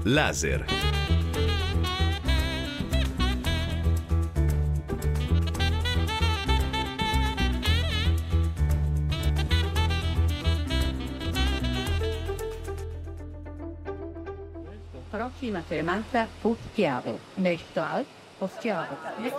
Laser. Prossima fermata Poschiavo. Nestal Poschiavo.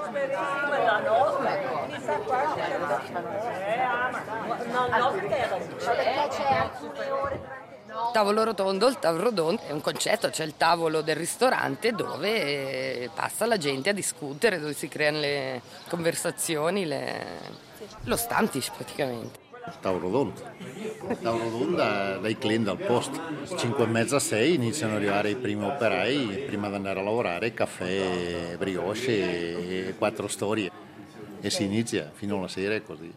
Tavolo rotondo, il tavolo rotondo è un concetto, c'è il tavolo del ristorante dove passa la gente a discutere, dove si creano le conversazioni, lo Stammtisch praticamente. Il tavolo rotondo dai clienti al posto. 5:30-6 iniziano ad arrivare i primi operai prima di andare a lavorare, caffè, brioche e 4 storie. E si inizia fino alla sera e così.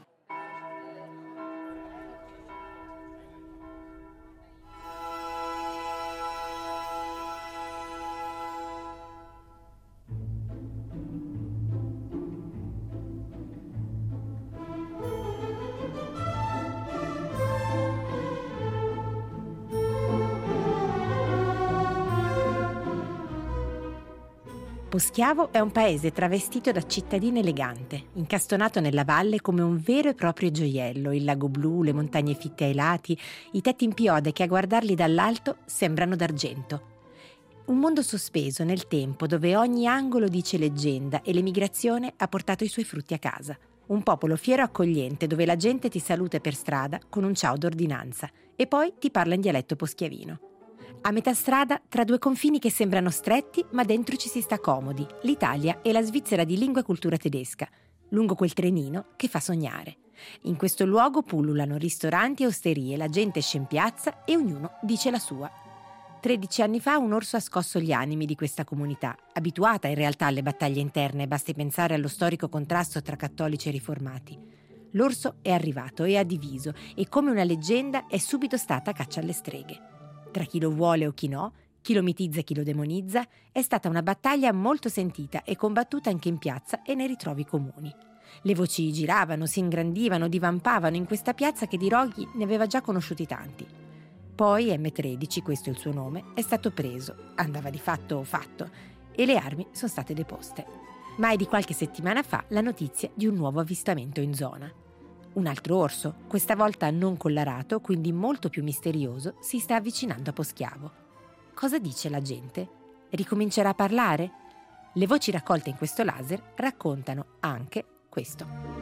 Poschiavo è un paese travestito da cittadina elegante, incastonato nella valle come un vero e proprio gioiello, il lago blu, le montagne fitte ai lati, i tetti in piode che a guardarli dall'alto sembrano d'argento. Un mondo sospeso nel tempo dove ogni angolo dice leggenda e l'emigrazione ha portato i suoi frutti a casa. Un popolo fiero e accogliente dove la gente ti saluta per strada con un ciao d'ordinanza e poi ti parla in dialetto poschiavino. A metà strada, tra due confini che sembrano stretti, ma dentro ci si sta comodi, l'Italia e la Svizzera di lingua e cultura tedesca, lungo quel trenino che fa sognare. In questo luogo pullulano ristoranti e osterie, la gente esce in piazza e ognuno dice la sua. 13 anni fa un orso ha scosso gli animi di questa comunità, abituata in realtà alle battaglie interne, basti pensare allo storico contrasto tra cattolici e riformati. L'orso è arrivato e ha diviso e come una leggenda è subito stata caccia alle streghe. Tra chi lo vuole o chi no, chi lo mitizza e chi lo demonizza, è stata una battaglia molto sentita e combattuta anche in piazza e nei ritrovi comuni. Le voci giravano, si ingrandivano, divampavano in questa piazza che di roghi ne aveva già conosciuti tanti. Poi M13, questo è il suo nome, è stato preso, andava di fatto fatto, e le armi sono state deposte. Ma è di qualche settimana fa la notizia di un nuovo avvistamento in zona. Un altro orso, questa volta non collarato, quindi molto più misterioso, si sta avvicinando a Poschiavo. Cosa dice la gente? Ricomincerà a parlare? Le voci raccolte in questo laser raccontano anche questo.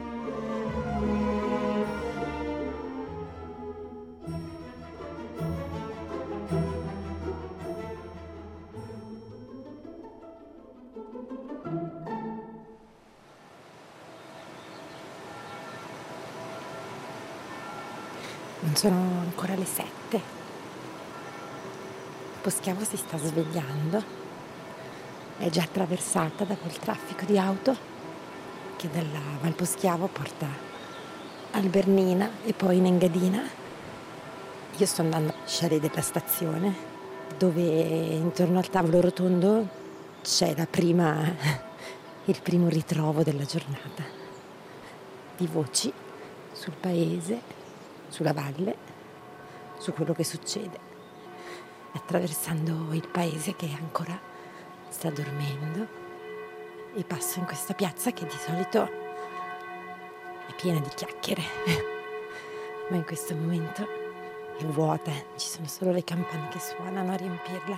Non sono ancora le 7. Poschiavo si sta svegliando. È già attraversata da quel traffico di auto che dalla Val Poschiavo porta al Bernina e poi in Engadina. Io sto andando a Chalet della stazione, dove intorno al tavolo rotondo c'è il primo ritrovo della giornata. Di voci sul paese, sulla valle, su quello che succede, attraversando il paese che ancora sta dormendo e passo in questa piazza che di solito è piena di chiacchiere, ma in questo momento è vuota, ci sono solo le campane che suonano a riempirla.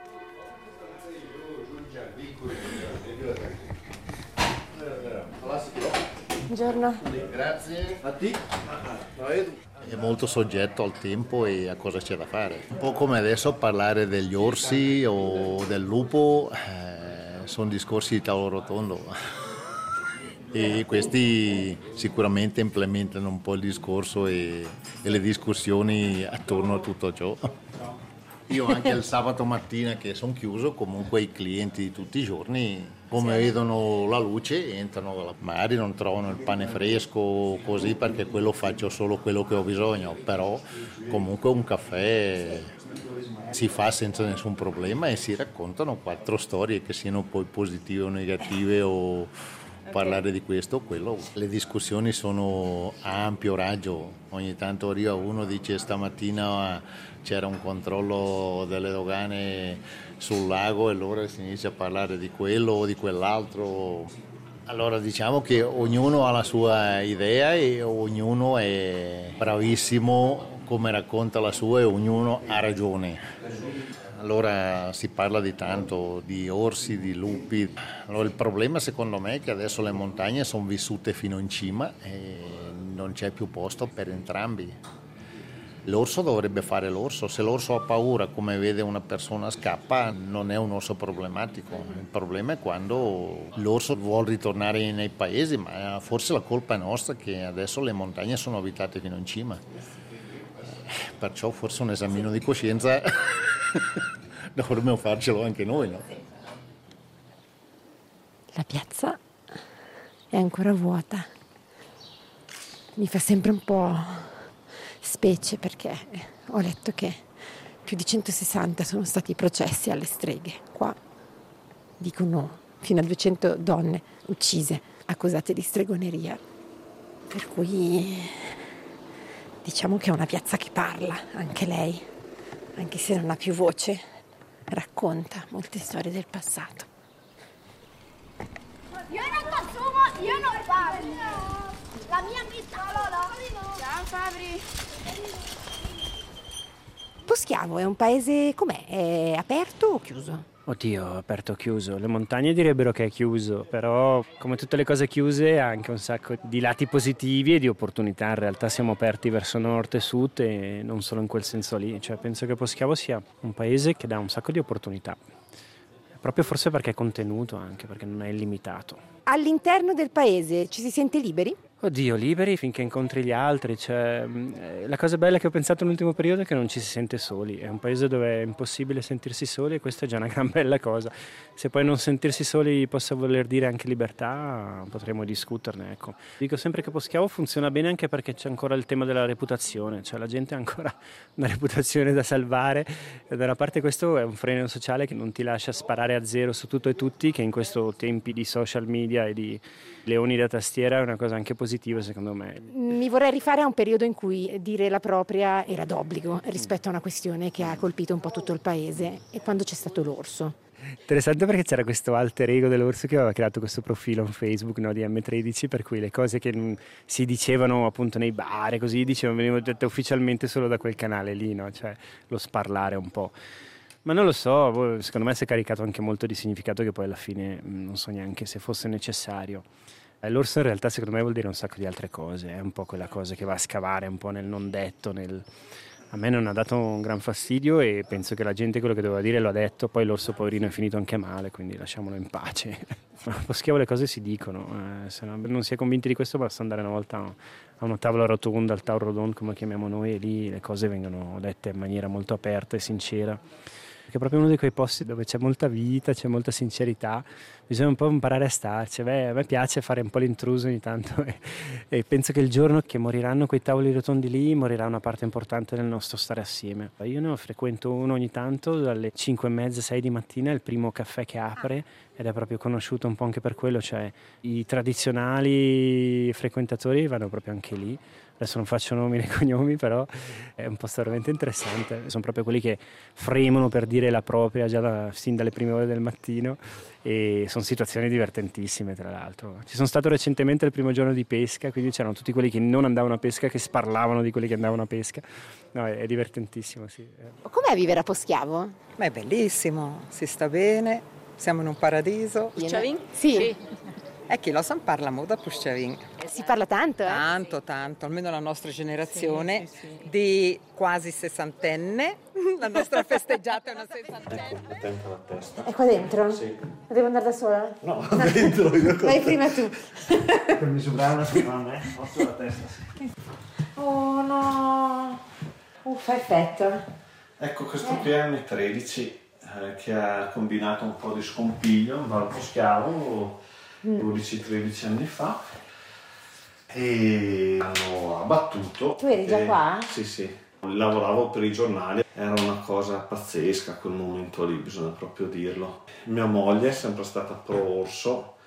Buongiorno. Grazie. A te. È molto soggetto al tempo e a cosa c'è da fare. Un po' come adesso parlare degli orsi o del lupo, sono discorsi di tavolo rotondo. E questi sicuramente implementano un po' il discorso e le discussioni attorno a tutto ciò. Io anche il sabato mattina che sono chiuso, comunque i clienti di tutti i giorni, come vedono la luce, entrano, magari non trovano il pane fresco così perché quello faccio solo quello che ho bisogno, però comunque un caffè si fa senza nessun problema e si raccontano 4 storie che siano poi positive o negative o parlare di questo o quello. Le discussioni sono a ampio raggio, ogni tanto arriva uno e dice stamattina c'era un controllo delle dogane sul lago e allora si inizia a parlare di quello o di quell'altro. Allora diciamo che ognuno ha la sua idea e ognuno è bravissimo come racconta la sua e ognuno ha ragione. Allora si parla di tanto, di orsi, di lupi. Allora, il problema secondo me è che adesso le montagne sono vissute fino in cima e non c'è più posto per entrambi. L'orso dovrebbe fare l'orso, se l'orso ha paura come vede una persona scappa non è un orso problematico, il problema è quando l'orso vuole ritornare nei paesi, ma forse la colpa è nostra che adesso le montagne sono abitate fino in cima. Perciò forse un esamino di coscienza dovremmo farcelo anche noi, no? La piazza è ancora vuota. Mi fa sempre un po' specie perché ho letto che più di 160 sono stati i processi alle streghe. Qua dicono fino a 200 donne uccise, accusate di stregoneria. Per cui diciamo che è una piazza che parla, anche lei, anche se non ha più voce, racconta molte storie del passato. Io non consumo, io non parlo. La mia pizza, Ciao Fabri. Poschiavo è un paese com'è? È aperto o chiuso? Oddio, aperto o chiuso? Le montagne direbbero che è chiuso, però come tutte le cose chiuse ha anche un sacco di lati positivi e di opportunità. In realtà siamo aperti verso nord e sud e non solo in quel senso lì. Cioè, penso che Poschiavo sia un paese che dà un sacco di opportunità. Proprio forse perché è contenuto, anche perché non è illimitato. All'interno del paese ci si sente liberi? Oddio, liberi finché incontri gli altri. Cioè, la cosa bella che ho pensato nell'ultimo periodo è che non ci si sente soli. È un paese dove è impossibile sentirsi soli e questa è già una gran bella cosa. Se poi non sentirsi soli possa voler dire anche libertà, potremo discuterne, ecco. Dico sempre che Poschiavo funziona bene anche perché c'è ancora il tema della reputazione. Cioè la gente ha ancora una reputazione da salvare e da una parte questo è un freno sociale che non ti lascia sparare a zero su tutto e tutti, che in questo tempi di social media e di leoni da tastiera è una cosa anche positiva secondo me. Mi vorrei rifare a un periodo in cui dire la propria era d'obbligo rispetto a una questione che ha colpito un po' tutto il paese, e quando c'è stato l'orso. Interessante perché c'era questo alter ego dell'orso che aveva creato questo profilo on Facebook, no, di M13, per cui le cose che si dicevano appunto nei bar e così venivano dette ufficialmente solo da quel canale lì, no? Cioè lo sparlare un po'. Ma non lo so, secondo me si è caricato anche molto di significato che poi alla fine non so neanche se fosse necessario. L'orso in realtà secondo me vuol dire un sacco di altre cose, è un po' quella cosa che va a scavare un po' nel non detto, A me non ha dato un gran fastidio e penso che la gente quello che doveva dire lo ha detto, poi l'orso poverino è finito anche male, quindi lasciamolo in pace. Ma Poschiavo le cose si dicono, se non si è convinti di questo basta andare una volta a una tavola rotonda, al tavolo rodon come chiamiamo noi, e lì le cose vengono dette in maniera molto aperta e sincera. Perché è proprio uno di quei posti dove c'è molta vita, c'è molta sincerità, bisogna un po' imparare a starci. A me piace fare un po' l'intruso ogni tanto e penso che il giorno che moriranno quei tavoli rotondi lì morirà una parte importante del nostro stare assieme. Io ne frequento uno ogni tanto dalle 5:30, 6 di mattina, è il primo caffè che apre ed è proprio conosciuto un po' anche per quello, cioè i tradizionali frequentatori vanno proprio anche lì. Adesso non faccio nomi né cognomi, però è un posto veramente interessante. Sono proprio quelli che fremono per dire la propria già sin dalle prime ore del mattino e sono situazioni divertentissime tra l'altro. Ci sono stato recentemente il primo giorno di pesca, quindi c'erano tutti quelli che non andavano a pesca che sparlavano di quelli che andavano a pesca. No, è divertentissimo, sì. Com'è vivere a Poschiavo? Ma è bellissimo, si sta bene, siamo in un paradiso. Puščavin? Sì. E chi lo sa parla molto da Puščavin. Si parla tanto, eh? Tanto, almeno la nostra generazione di quasi sessantenne. La nostra festeggiata è una sessantenne. Ecco, attenta alla testa. È qua dentro? Sì. Devo andare da sola? No, dentro io. Vai prima tu. Per misurare una prima a me, occhio alla testa. Sì. Oh no! Fa effetto. Ecco, questo qui è M13 che ha combinato un po' di scompiglio in Val Poschiavo 12-13 anni fa e hanno abbattuto. Tu eri già qua? Sì. Lavoravo per i giornali, era una cosa pazzesca quel momento lì, bisogna proprio dirlo. Mia moglie è sempre stata pro orso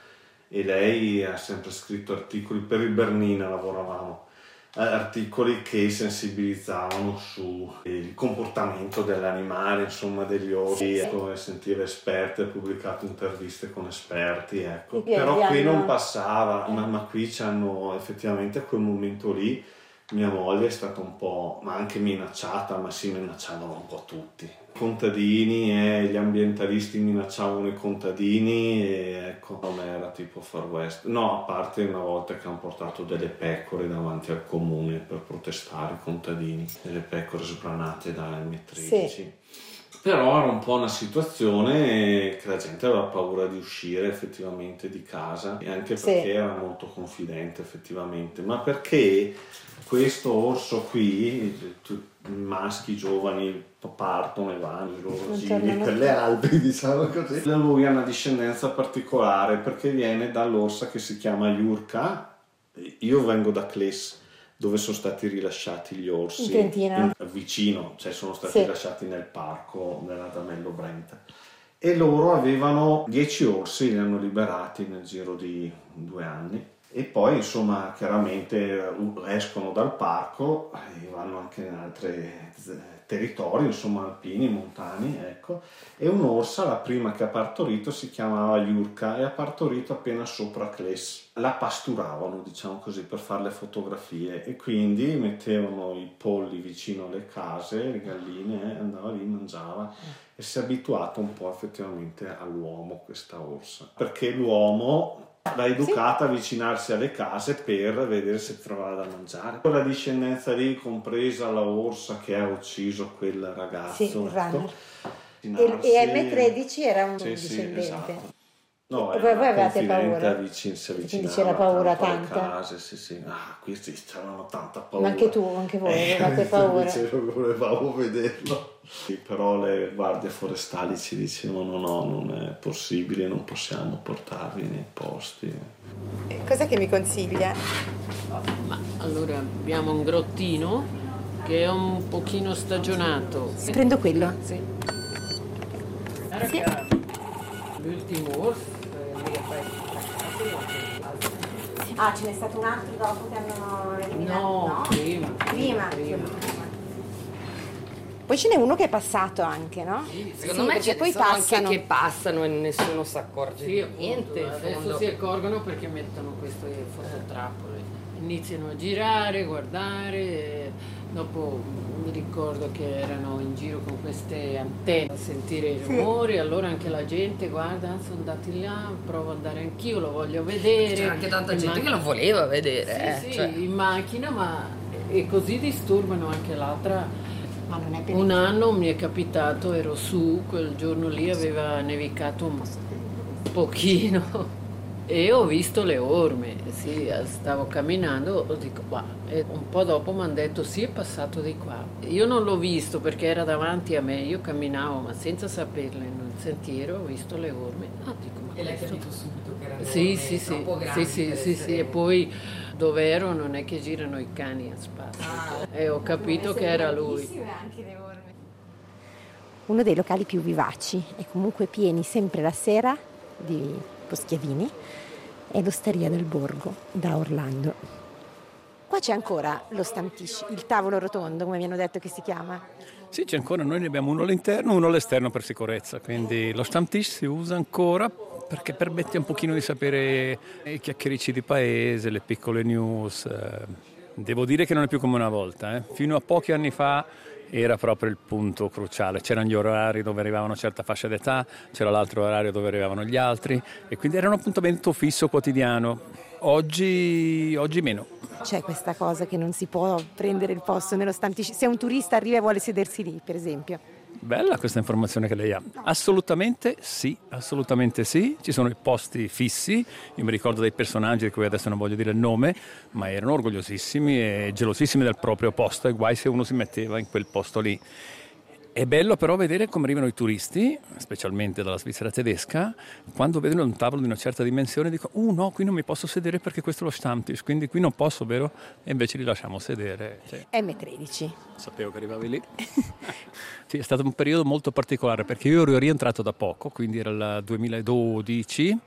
e lei ha sempre scritto articoli, per il Bernina lavoravamo, articoli che sensibilizzavano sul comportamento dell'animale, insomma degli orsi, ecco, sentire esperti, ha pubblicato interviste con esperti, ecco. Però qui non passava, ma qui c'hanno effettivamente a quel momento lì mia moglie è stata un po', ma anche minacciata, ma si minacciavano un po' tutti. I contadini e gli ambientalisti minacciavano i contadini e ecco, non era tipo Far West. No, a parte una volta che hanno portato delle pecore davanti al comune per protestare i contadini, delle pecore sbranate da M13. Sì. Però era un po' una situazione che la gente aveva paura di uscire effettivamente di casa, e anche perché era molto confidente effettivamente, ma perché questo orso qui, maschi giovani partono e vanno i loro giri per le Alpi, diciamo così. Lui ha una discendenza particolare perché viene dall'orsa che si chiama Jurka. Io vengo da Kles, dove sono stati rilasciati gli orsi, in Trentina, vicino, cioè sono stati rilasciati nel parco dell'Adamello Brenta, e loro avevano 10 orsi, li hanno liberati nel giro di 2 anni. E poi insomma chiaramente escono dal parco e vanno anche in altri territori, insomma alpini, montani, ecco. E un'orsa, la prima che ha partorito, si chiamava Jurka e ha partorito appena sopra Kles. La pasturavano, diciamo così, per fare le fotografie, e quindi mettevano i polli vicino alle case, le galline, andava lì, mangiava, e si è abituata un po' effettivamente all'uomo questa orsa, perché l'uomo l'ha educata a avvicinarsi alle case per vedere se trovava da mangiare. Quella discendenza lì, compresa la orsa che ha ucciso quel ragazzo, ecco, e M13 era un discendente. Esatto. No, e voi avevate paura? Quindi c'era paura tanta? Case, sì. Questi c'erano tanta paura. Ma anche voi avevate paura? Volevamo vederlo. Sì, però le guardie forestali ci dicevano no, non è possibile, non possiamo portarvi nei posti. Cos'è che mi consiglia? Ma allora abbiamo un grottino che è un pochino stagionato. Prendo quello? Sì. L'ultimo orso ce n'è stato un altro dopo che hanno eliminato? No, prima. Poi ce n'è uno che è passato anche, no? Sì, secondo me ce ne sono anche che passano e nessuno si accorge di niente. Adesso si accorgono perché mettono queste fototrappole, iniziano a girare, guardare. Dopo mi ricordo che erano in giro con queste antenne a sentire i rumori, allora anche la gente guarda, sono andati là, provo ad andare anch'io, lo voglio vedere. C'era anche tanta gente che lo voleva vedere. Sì, in macchina, e così disturbano anche l'altra. Ma non è un anno mi è capitato, ero su, quel giorno lì aveva nevicato un pochino. E ho visto le orme, stavo camminando, dico, e un po' dopo mi hanno detto sì, è passato di qua. Io non l'ho visto perché era davanti a me, io camminavo ma senza saperle nel sentiero, ho visto le orme. Dico, ma e l'hai capito subito che erano sì, e poi dove ero non è che girano i cani a spasso, e ho capito che era lui. Anche le orme. Uno dei locali più vivaci e comunque pieni sempre la sera di Poschiavini è l'Osteria del Borgo da Orlando. Qua c'è ancora lo Stamptisch, il tavolo rotondo, come mi hanno detto che si chiama. Sì, c'è ancora, noi ne abbiamo uno all'interno, uno all'esterno per sicurezza, quindi lo Stamptisch si usa ancora perché permette un pochino di sapere i chiacchiericci di paese, le piccole news. Devo dire che non è più come una volta, fino a pochi anni fa era proprio il punto cruciale, c'erano gli orari dove arrivavano una certa fascia d'età, c'era l'altro orario dove arrivavano gli altri, e quindi era un appuntamento fisso quotidiano. Oggi meno. C'è questa cosa che non si può prendere il posto nello Stamptisch, se un turista arriva e vuole sedersi lì, per esempio. Bella questa informazione che lei ha. Assolutamente sì, ci sono i posti fissi. Io mi ricordo dei personaggi di cui adesso non voglio dire il nome, ma erano orgogliosissimi e gelosissimi del proprio posto, e guai se uno si metteva in quel posto lì. È bello però vedere come arrivano i turisti, specialmente dalla Svizzera tedesca, quando vedono un tavolo di una certa dimensione dicono no, qui non mi posso sedere perché questo è lo Stammtisch, quindi qui non posso, vero? E invece li lasciamo sedere. M13. Sapevo che arrivavi lì. Sì, è stato un periodo molto particolare perché io ero rientrato da poco, quindi era il 2012,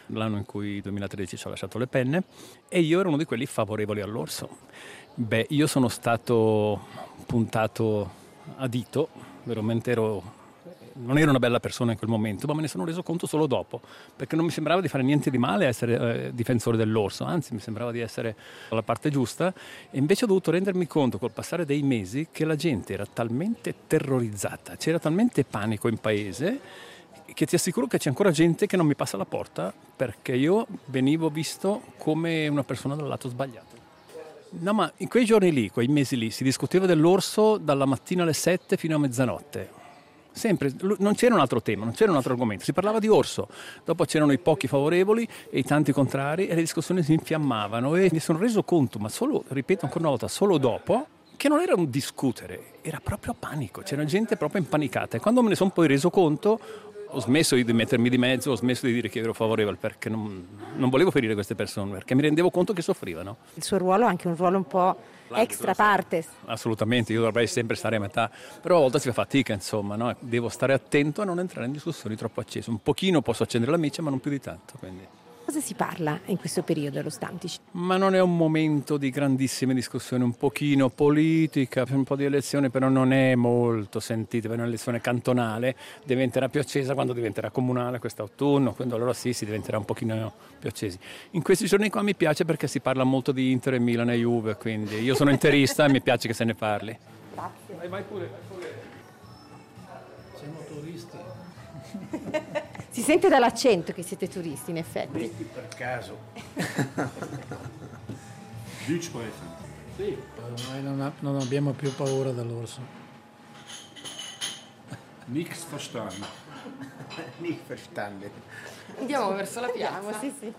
l'anno in cui, nel 2013, ci ho lasciato le penne, e io ero uno di quelli favorevoli all'orso. Beh, io sono stato puntato a dito, veramente non ero una bella persona in quel momento, ma me ne sono reso conto solo dopo, perché non mi sembrava di fare niente di male a essere difensore dell'orso, anzi mi sembrava di essere dalla parte giusta, e invece ho dovuto rendermi conto col passare dei mesi che la gente era talmente terrorizzata, c'era talmente panico in paese, che ti assicuro che c'è ancora gente che non mi passa la porta perché io venivo visto come una persona dal lato sbagliato. No, ma in quei giorni lì, quei mesi lì, si discuteva dell'orso dalla mattina alle 7 fino a mezzanotte. Sempre, non c'era un altro tema, non c'era un altro argomento, si parlava di orso, dopo c'erano i pochi favorevoli e i tanti contrari e le discussioni si infiammavano e mi sono reso conto, ma solo, ripeto ancora una volta, solo dopo, che non era un discutere, era proprio panico, c'era gente proprio impanicata, e quando me ne sono poi reso conto ho smesso di mettermi di mezzo, ho smesso di dire che ero favorevole, perché non volevo ferire queste persone, perché mi rendevo conto che soffrivano. Il suo ruolo è anche un ruolo un po' extra partes. Assolutamente, io dovrei sempre stare a metà, però a volte si fa fatica, insomma, no? Devo stare attento a non entrare in discussioni troppo accese. Un pochino posso accendere la miccia, ma non più di tanto, quindi. Cosa si parla in questo periodo allo Stantici? Ma non è un momento di grandissime discussioni, un pochino politica, un po' di elezione, però non è molto sentita, per un'elezione cantonale diventerà più accesa quando diventerà comunale quest'autunno, quando allora sì, si diventerà un pochino più accesi. In questi giorni qua mi piace perché si parla molto di Inter e Milan e Juve, quindi io sono interista e mi piace che se ne parli. Grazie. Vai pure. Siamo turisti. Si sente dall'accento che siete turisti, in effetti. Metti per caso. Sì. Ormai non abbiamo più paura dell'orso. Nichts verstanden. Nicht verstanden. Andiamo verso la piazza. Sì.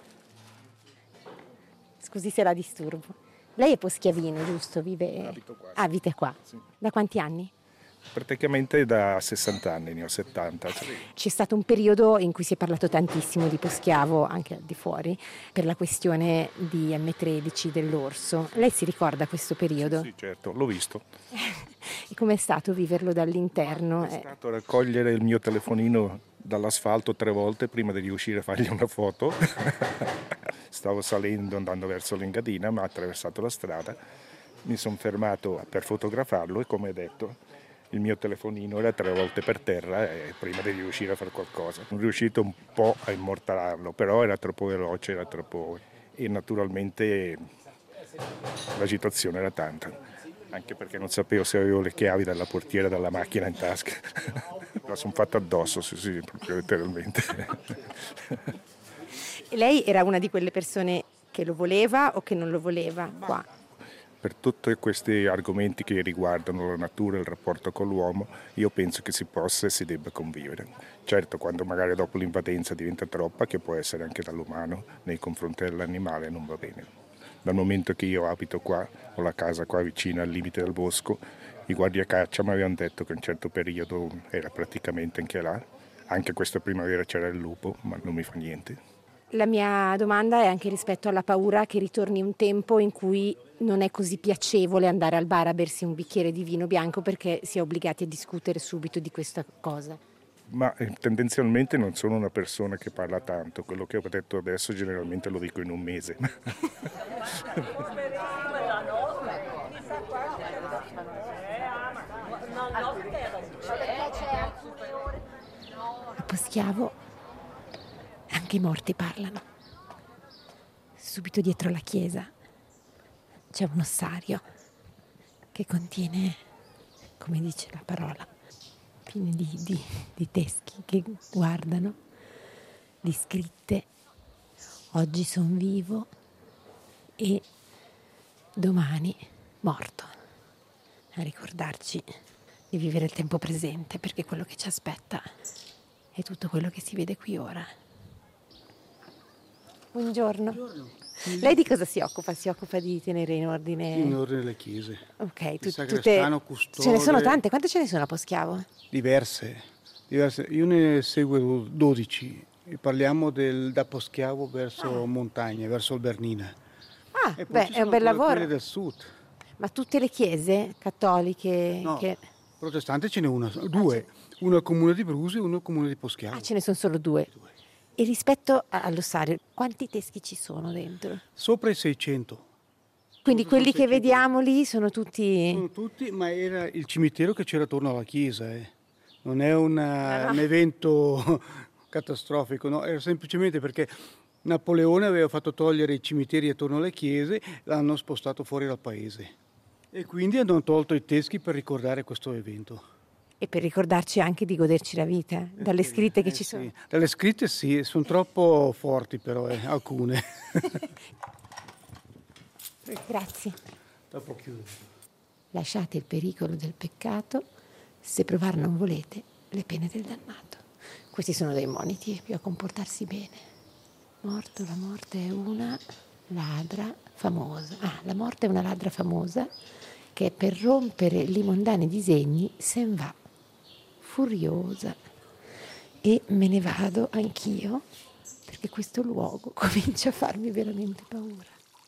Scusi se la disturbo. Lei è poschiavino, giusto? Abito qua. Ah, vive qua. Sì. Da quanti anni? Praticamente da 60 anni, ne ho 70. C'è stato un periodo in cui si è parlato tantissimo di Poschiavo, anche al di fuori, per la questione di M13 dell'orso. Lei si ricorda questo periodo? Sì, certo, l'ho visto. E com'è stato viverlo dall'interno? È stato raccogliere il mio telefonino dall'asfalto 3 volte prima di riuscire a fargli una foto. Stavo salendo, andando verso l'Engadina, ma ho attraversato la strada. Mi sono fermato per fotografarlo e, come detto, il mio telefonino era 3 volte per terra prima di riuscire a fare qualcosa. Sono riuscito un po' a immortalarlo, però era troppo veloce, e naturalmente l'agitazione era tanta, anche perché non sapevo se avevo le chiavi dalla portiera della macchina in tasca. La sono fatta addosso, sì, proprio letteralmente. E lei era una di quelle persone che lo voleva o che non lo voleva qua? Per tutti questi argomenti che riguardano la natura e il rapporto con l'uomo, io penso che si possa e si debba convivere. Certo, quando magari dopo l'invadenza diventa troppa, che può essere anche dall'umano nei confronti dell'animale, non va bene. Dal momento che io abito qua, ho la casa qua vicino al limite del bosco, i guardiacaccia mi avevano detto che in un certo periodo era praticamente anche là. Anche questa primavera c'era il lupo, ma non mi fa niente. La mia domanda è anche rispetto alla paura che ritorni un tempo in cui non è così piacevole andare al bar a bersi un bicchiere di vino bianco perché si è obbligati a discutere subito di questa cosa. Ma tendenzialmente non sono una persona che parla tanto, quello che ho detto adesso generalmente lo dico in un mese. A Poschiavo anche i morti parlano. Subito dietro la chiesa c'è un ossario che contiene, come dice la parola, pieni di teschi che guardano, di scritte: oggi son vivo e domani morto. A ricordarci di vivere il tempo presente, perché quello che ci aspetta è tutto quello che si vede qui ora. Buongiorno. Lei di cosa si occupa? Si occupa di tenere in ordine? In ordine le chiese. Ok, Sacrestano, custode. Ce ne sono tante? Quante ce ne sono a Poschiavo? Diverse. Io ne seguo 12. E parliamo da Poschiavo verso Montagna, verso il Bernina. Ah, e poi è un bel lavoro. Quelle del sud. Ma tutte le chiese cattoliche? No, protestante ce n'è una, 2. Una al comune di Bruse e una al comune di Poschiavo. Ah, ce ne sono solo 2. E rispetto all'ossario, quanti teschi ci sono dentro? Sopra i 600. Quindi quelli che vediamo lì sono tutti... Sono tutti, ma era il cimitero che c'era attorno alla chiesa. Non è un evento catastrofico, no? Era semplicemente perché Napoleone aveva fatto togliere i cimiteri attorno alle chiese e l'hanno spostato fuori dal paese. E quindi hanno tolto i teschi per ricordare questo evento. E per ricordarci anche di goderci la vita, dalle scritte che ci sono. Sì. Dalle scritte sì, sono troppo forti però, alcune. Grazie. Dopo chiudo. Lasciate il pericolo del peccato, se provar non volete le pene del dannato. Questi sono dei moniti più a comportarsi bene. Morto, la morte è una ladra famosa. La morte è una ladra famosa che per rompere i mondani disegni sen va furiosa. E me ne vado anch'io perché questo luogo comincia a farmi veramente paura.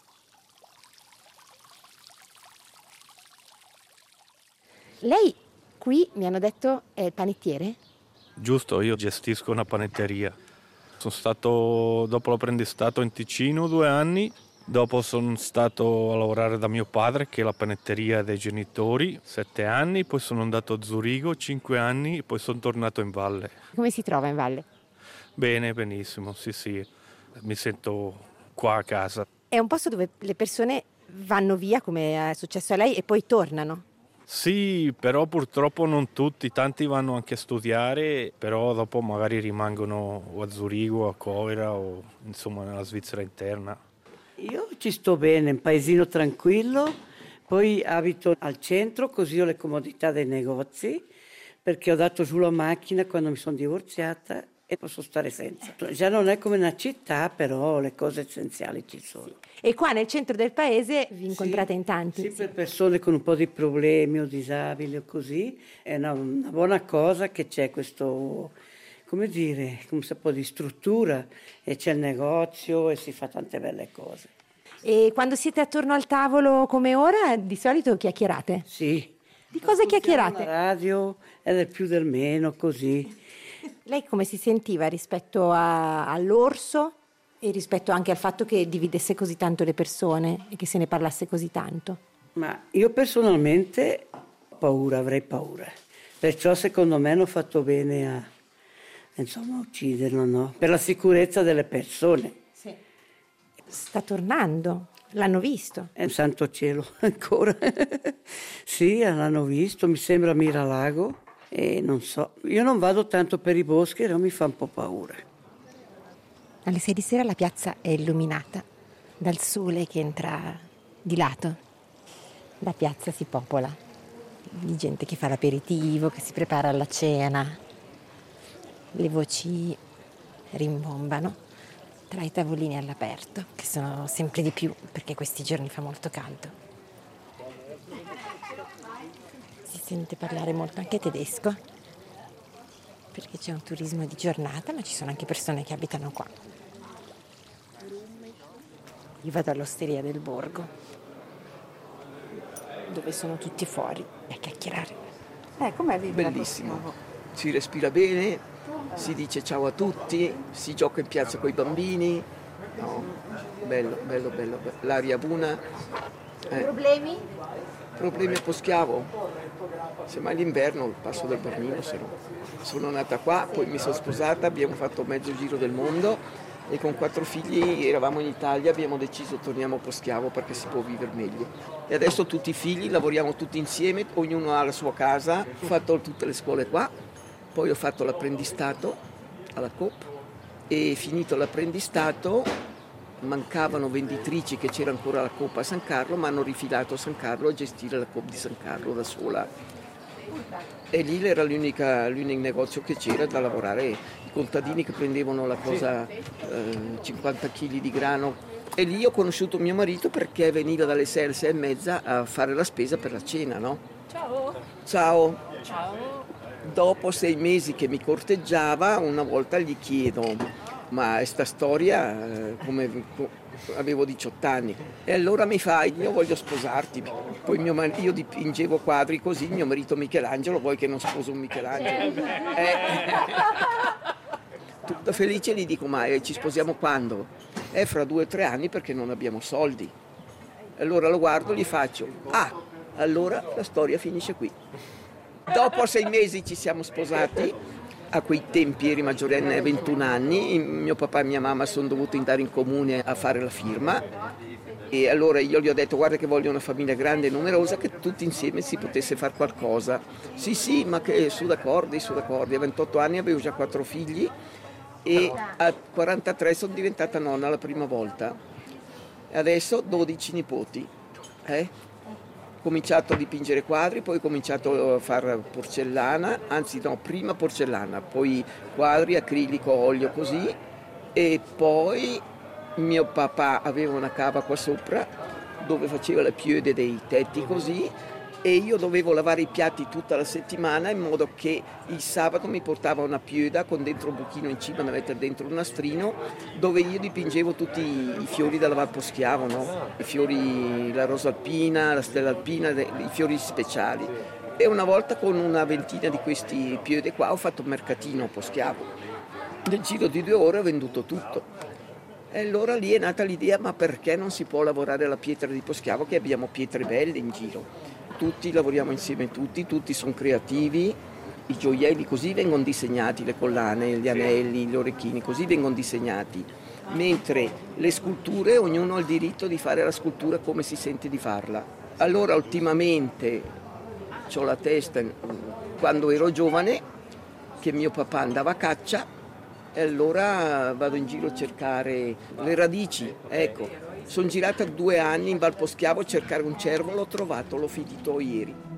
Lei qui, mi hanno detto, è il panettiere? Giusto, io gestisco una panetteria. Sono stato dopo l'apprendistato in Ticino 2 anni, dopo sono stato a lavorare da mio padre, che è la panetteria dei genitori, 7 anni, poi sono andato a Zurigo 5 anni e poi sono tornato in valle. Come si trova in valle? Bene, benissimo, sì, mi sento qua a casa. È un posto dove le persone vanno via, come è successo a lei, e poi tornano. Sì, però purtroppo non tutti, tanti vanno anche a studiare, però dopo magari rimangono o a Zurigo, a Coira o insomma nella Svizzera interna. Io ci sto bene, un paesino tranquillo, poi abito al centro così ho le comodità dei negozi, perché ho dato giù la macchina quando mi sono divorziata e posso stare senza. Già non è come una città, però le cose essenziali ci sono. E qua nel centro del paese vi incontrate in tanti? Sì, per persone con un po' di problemi o disabili o così, è una buona cosa che c'è questo, come dire, come un po' di struttura e c'è il negozio e si fa tante belle cose. E quando siete attorno al tavolo come ora, di solito chiacchierate? Sì. Di cosa chiacchierate? La radio è del più del meno, così. Lei come si sentiva rispetto all'orso e rispetto anche al fatto che dividesse così tanto le persone e che se ne parlasse così tanto? Ma io personalmente ho paura, avrei paura. Perciò secondo me hanno fatto bene a ucciderlo, no? Per la sicurezza delle persone. Sì. Sta tornando, l'hanno visto? È un santo cielo ancora. Sì, l'hanno visto, mi sembra Miralago. E non so, io non vado tanto per i boschi, però mi fa un po' paura. Alle 6 di sera la piazza è illuminata dal sole che entra di lato. La piazza si popola di gente che fa l'aperitivo, che si prepara alla cena. Le voci rimbombano tra i tavolini all'aperto, che sono sempre di più perché questi giorni fa molto caldo. Si sente parlare molto anche tedesco, perché c'è un turismo di giornata, ma ci sono anche persone che abitano qua. Io vado all'osteria del borgo, dove sono tutti fuori a chiacchierare. Com'è Bellissimo, si respira bene, si dice ciao a tutti, si gioca in piazza con i bambini, no, bello, l'aria buona. Problemi? Problemi a Poschiavo? Semmai l'inverno, il passo del Bernino, se no. Sono nata qua, poi mi sono sposata, abbiamo fatto mezzo giro del mondo e con 4 figli eravamo in Italia, abbiamo deciso torniamo a Poschiavo perché si può vivere meglio. E adesso tutti i figli, lavoriamo tutti insieme, ognuno ha la sua casa, ho fatto tutte le scuole qua, poi ho fatto l'apprendistato alla Coop e finito l'apprendistato mancavano venditrici che c'era ancora la Coop a San Carlo, ma hanno rifilato a San Carlo a gestire la Coop di San Carlo da sola. E lì era l'unico negozio che c'era da lavorare, i contadini che prendevano la cosa 50 kg di grano. E lì ho conosciuto mio marito perché veniva dalle 6 alle 6 e mezza a fare la spesa per la cena, no? Ciao. Dopo 6 mesi che mi corteggiava, una volta gli chiedo ma sta storia come avevo 18 anni e allora mi fa io voglio sposarti, poi io dipingevo quadri così, mio marito Michelangelo, vuoi che non sposo un Michelangelo? tutta felice, gli dico ma ci sposiamo quando? Fra 2 o 3 anni perché non abbiamo soldi. Allora lo guardo e gli faccio, allora la storia finisce qui. Dopo 6 mesi ci siamo sposati, a quei tempi eri maggiorenne, 21 anni, mio papà e mia mamma sono dovuti andare in comune a fare la firma e allora io gli ho detto guarda che voglio una famiglia grande e numerosa, che tutti insieme si potesse fare qualcosa. Sì, ma che su d'accordo, a 28 anni avevo già 4 figli e a 43 sono diventata nonna la prima volta. Adesso 12 nipoti. Ho cominciato a dipingere quadri, poi ho cominciato a fare porcellana, prima porcellana, poi quadri, acrilico, olio così e poi mio papà aveva una cava qua sopra dove faceva le chiude dei tetti così e io dovevo lavare i piatti tutta la settimana in modo che il sabato mi portava una pioda con dentro un buchino in cima da mettere dentro un nastrino dove io dipingevo tutti i fiori da Valposchiavo, no? I fiori, la rosa alpina, la stella alpina, i fiori speciali. E una volta con una ventina di questi piode qua ho fatto un mercatino a Poschiavo. Nel giro di 2 ore ho venduto tutto. E allora lì è nata l'idea, ma perché non si può lavorare alla pietra di Poschiavo, che abbiamo pietre belle in giro. Tutti lavoriamo insieme, tutti sono creativi, i gioielli così vengono disegnati, le collane, gli anelli, gli orecchini così vengono disegnati, mentre le sculture ognuno ha il diritto di fare la scultura come si sente di farla. Allora ultimamente ho la testa, quando ero giovane, che mio papà andava a caccia e allora vado in giro a cercare le radici, ecco. Sono girata 2 anni in Valposchiavo a cercare un cervo, l'ho trovato, l'ho finito ieri.